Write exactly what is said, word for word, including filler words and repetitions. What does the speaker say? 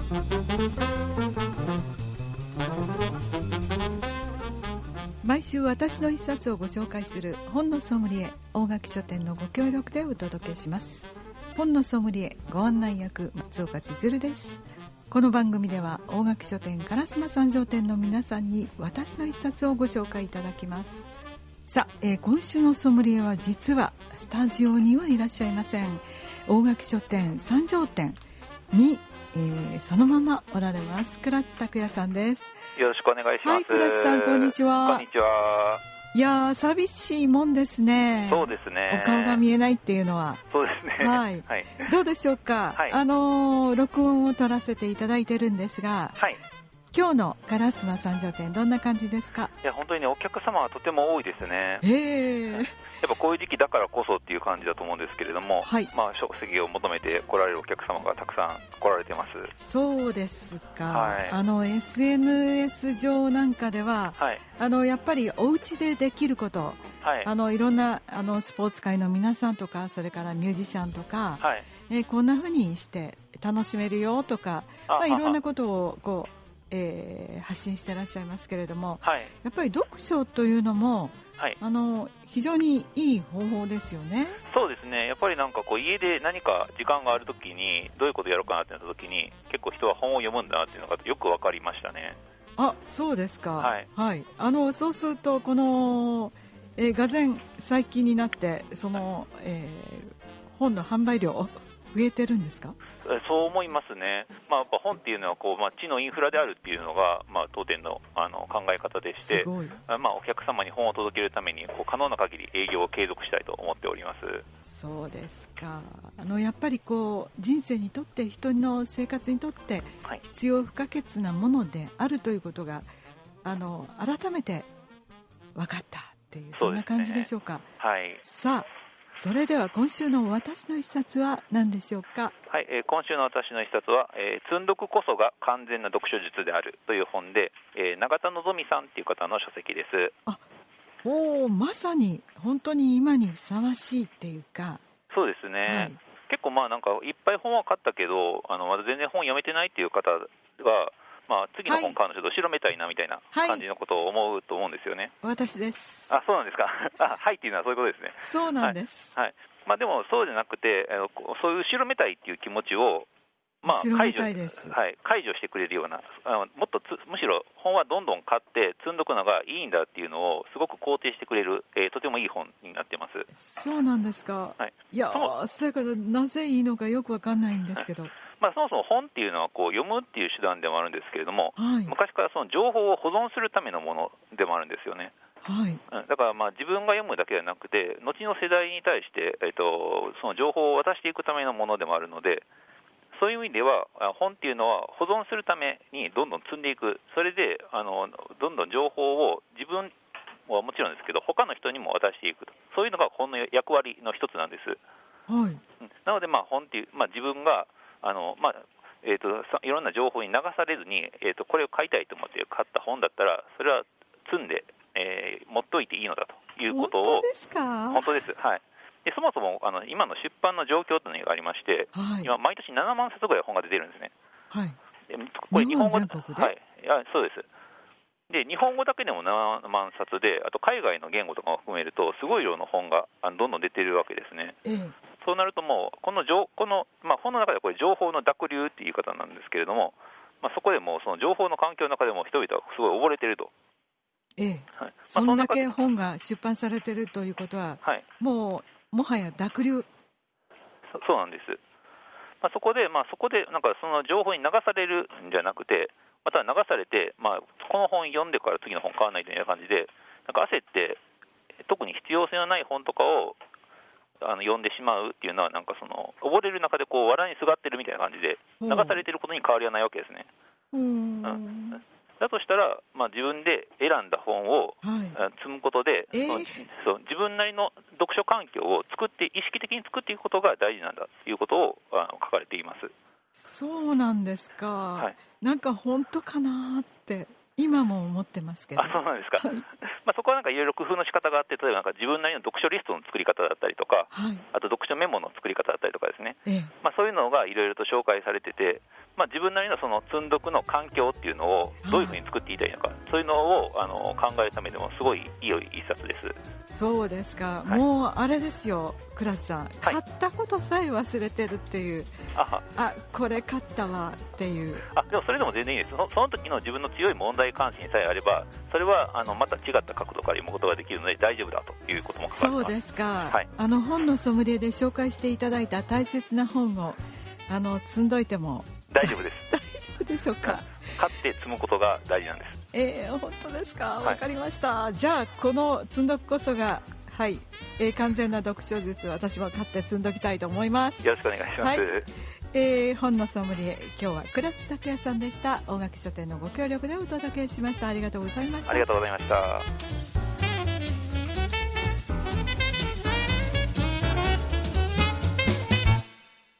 毎週私の一冊をご紹介する本のソムリエ、大垣書店のご協力でお届けします。本のソムリエご案内役、松岡千鶴です。この番組では大垣書店烏丸三条店の皆さんに私の一冊をご紹介いただきます。さあ、えー、今週のソムリエは実はスタジオにはいらっしゃいません。大垣書店三条店に、えー、そのままおられます倉津拓也さんです。 よろしくお願いします。 はい、倉津さん、こんにちは。 こんにちは。 いやー、寂しいもんですね。 そうですね。 お顔が見えないっていうのは。 そうですね。 はい。はい、どうでしょうか。はい、あのー、録音を取らせていただいてるんですが、はい、今日の烏丸三条店どんな感じですか。 いや、本当にね、お客様はとても多いですね。 へー。 やっぱこういう時期だからこそっていう感じだと思うんですけれども、はい、まあ、食席を求めて来られるお客様がたくさん来られてます。 そうですか、はい、あの エスエヌエス 上なんかでは、はい、あのやっぱりお家でできること、はい、あのいろんなあのスポーツ界の皆さんとか、それからミュージシャンとか、はい、えこんな風にして楽しめるよとか、まあ、いろんなことをこう、えー、発信してらっしゃいますけれども、はい、やっぱり読書というのもはい、あの非常にいい方法ですよね。 そうですね。やっぱりなんかこう家で何か時間があるときにどういうことやろうかなってなったときに、結構人は本を読むんだなっていうのがよく分かりましたね。 あ、そうですか。はい、はい、あのそうするとこの、えー、がぜん最近になってその、えー、本の販売量増えてるんですか。 そう思いますね。まあ、やっぱ本っていうのはこう、まあ、知のインフラであるっていうのが、まあ、当店 の, あの考え方でして、まあ、お客様に本を届けるためにこう可能な限り営業を継続したいと思っております。 そうですか。あのやっぱりこう人生にとって、人の生活にとって必要不可欠なものであるということが、あの改めて分かったっていう、そんな感じでしょうか。 はい、 さあ、それでは今週の私の一冊は何でしょうか。 はい、えー、今週の私の一冊は、えー、積んどくこそが完全な読書術であるという本で、えー、永田のぞみさんという方の書籍です。 あ、お、まさに本当に今にふさわしいっていうか。 そうですね、はい、結構まあなんかいっぱい本は買ったけど、あのまだ全然本読めてないっていう方が、まあ、次の本買うのちょっと後ろめたいなみたいな感じのことを思うと思うんですよね。 はい、私です。 あ、そうなんですか。あ、はいっていうのはそういうことですね。 そうなんです。 はいはい、まあ、でもそうじゃなくて、そういう後ろめたいっていう気持ちを、まあ、 後ろめたいです。 はい、解除してくれるような、あのもっとつむしろ本はどんどん買って積んどくのがいいんだっていうのをすごく肯定してくれる、えー、とてもいい本になってます。 そうなんですか。はい、いやそういうこと、なぜいいのかよくわかんないんですけど、はい、 まあ、そもそも本っていうのはこう読むっていう手段でもあるんですけれども、 はい、 昔からその情報を保存するためのものでもあるんですよね。 はい、 だからまあ自分が読むだけではなくて、後の世代に対して、えー、とその情報を渡していくためのものでもあるので、そういう意味では本っていうのは保存するためにどんどん積んでいく、それであのどんどん情報を自分はもちろんですけど他の人にも渡していくと、そういうのが本の役割の一つなんです。 はい、 なのでまあ本っていう、まあ、自分があの、まあえー、といろんな情報に流されずに、えー、とこれを買いたいと思って買った本だったら、それは積んで、えー、持っといていいのだということを。 本当ですか。 本当です。はい。でそもそもあの今の出版の状況というのがありまして、はい、今毎年ななまんさつぐらい本が出てるんですね。 はい、 でこれ日本語、 日本全国で、 はい、いやそうです。で日本語だけでもななまんさつで、あと海外の言語とかも含めるとすごい量の本があのどんどん出てるわけですね。 ええ、 そうなるともうこの情この、まあ、本の中ではこれ情報の濁流っていう言い方なんですけれども、まあ、そこでもその情報の環境の中でも人々はすごい溺れてると。 ええ、はい、まあ、そんだけ本が出版されてるということは、はい、もうもはや濁流。 そ, そうなんです。まあ、そこで、まあ、そこでなんかその情報に流されるんじゃなくて、また流されて、まあ、この本読んでから次の本買わないというような感じで、なんか焦って特に必要性のない本とかをあの読んでしまうっていうのは、なんかその溺れる中でこう藁にすがってるみたいな感じで、流されてることに変わりはないわけですね。 うん、うん、 だとしたら、まあ、自分で選んだ本を、はい、積むことで、 えー、 そのそう自分なりの読書環境を作って意識的に作っていくことが大事なんだということをあの書かれています。 そうなんですか。はい、なんか本当かなって今も思ってますけど。 あ、そうなんですか。はい、まあ、そこはなんかいろいろ工夫の仕方があって、例えばなんか自分なりの読書リストの作り方だったりとか、はい、あと読書メモの作り方だったりとかですね、ええ、まあ、そういうのがいろいろと紹介されてて、 まあ、自分なりのその積んどくの環境っていうのをどういうふうに作っていきたいのか、はい、そういうのをあの考えるためでもすごいいい一冊です。 そうですか、 はい、 もうあれですよ、倉地さん、はい、買ったことさえ忘れてるっていう、ああこれ買ったわっていう。 あでもそれでも全然いいです。その、その時の自分の強い問題関心さえあれば、それはあのまた違った角度から読むことができるので大丈夫だということも書かれてます。 そうですか、 はい、 あの本のソムリエで紹介していただいた大切な本をあの積んどいても大丈夫です大丈夫でしょうか。 買って積むことが大事なんです。 えー、本当ですか、わかりました、はい、じゃあこの積んどくこそが、はい、えー、完全な読書術、私は買って積んどきたいと思います。 よろしくお願いします。はい、 えー、本のソムリエ、今日は倉地拓也さんでした。大垣書店のご協力でお届けしました。ありがとうございました。 ありがとうございました。